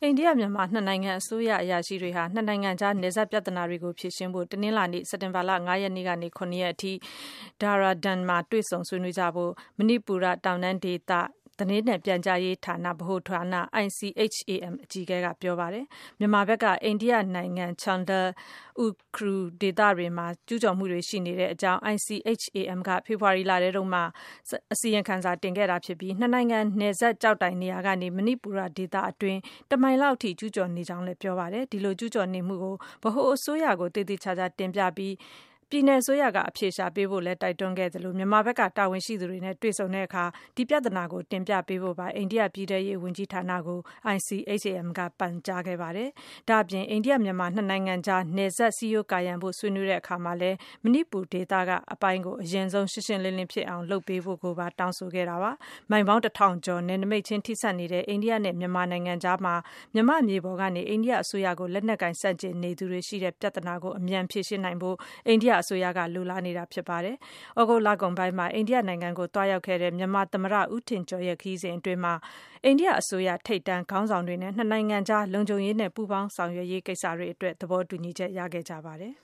အိန္ဒိယမြန်မာနှစ်နိုင်ငံအစိုးရအရာရှိတွေဟာနှစ်နိုင်ငံကြားနယ်စပ်ပြဿနာတွေကိုဖြေရှင်းဖို့တနင်္လာနေ့စက်တင်ဘာလ9 ရက်နေ့ကနေ7 ရက်အထိDehradun မှာတွေ့ဆုံဆွေးနွေးကြဖို့မဏိပူရတောင်တန်းဒေသသတင်းနဲ့ပြန်ကြားရေးဌာနဗဟိုဌာန ICHAM အကြီးအကဲကပြောပါတယ်။မြန်မာဘက်ကအိန္ဒိယနိုင်ငံ Chandler Ukhrul ဒေသတွေမှာကျူးကျော်မှုတွေရှိနေတဲ့အကြောင်း ICHAM ကဖေဖော်ဝါရီလထဲတုန်းမှာအစီရင်ခံစာတင်ခဲ့တာဖြစ်ပြီးနှစ်နိုင်ငံနယ်စပ်ကျောက်တိုင်နေရာကနေမဏိပူရဒေသအတွင်းတမိုင်လောက်ထိကျူးကျော်နေကြောင်းလည်းပြောပါတယ်။ဒီလိုကျူးကျော်နေမှုကိုဗဟိုအစိုးရကိုသေသေချာချာတင်ပြပြီးပြည်နယ်အစိုးရကအဖြေရှာပေးဖို့လည်းတိုက်တွန်းခဲ့သလိုမြန်မာဘက်ကတာဝန်ရှိသူတွေနဲ့တွေ့ဆုံတဲ့အခါဒီပြဿနာကိုတင်ပြပေးဖို့ပါအိန္ဒိယပြည်ထရေးဝန်ကြီးဌာနကို ICHAM ကပန်ကြားခဲ့ပါတယ်။ဒါ့အပြင်အိန္ဒိယမြန်မာနှစ်နိုင်ငံကြားနယ်စပ်စည်းရိုးကာရံဖို့ဆွေးနွေးတဲ့အခါမှာလည်းမဏိပူဒေသကအပိုင်းကိုအရင်ဆုံးရှင်းရှင်းလင်းလင်းဖြစ်အောင်လုပ်ပေးဖို့ကိုပါတောင်းဆိုခဲ့တာပါ။မိုင်ပေါင်း1000ကျော်နယ်နိမိတ်ချင်းထိစပ်နေတဲ့အိန္ဒိယနဲ့မြန်မာနိုင်ငံကြားမှာမြန်မာမြေပေါ်ကနေအိန္ဒိယအစိုးရကိုလက်နက်ကင်ဆန့်ကျင်နေသူတွေရှိတဲ့ပြဿနာကိုအမြန်ဖြေရှင်းနိုင်ဖို့အိန္ဒိယအစိုးရကလိုလားနေတာဖြစ်ပါတယ်။ဩဂုတ်လကုန်ပိုင်းမှာအိန္ဒိယနိုင်ငံကိုတွားရောက်ခဲ့တဲ့မြန်မာသမ္မတဦးထင်ကျော်ရဲ့ခရီးစဉ်အတွင်းမှာအိန္ဒိယအစိုးရထိပ်တန်းခေါင်းဆောင်တွေနဲ့နှစ်နိုင်ငံကြားလုံခြုံရေးနဲ့ပူးပေါင်းဆောင်ရွက်ရေးကိစ္စတွေအတွက်သဘောတူညီချက်ရခဲ့ကြပါတယ်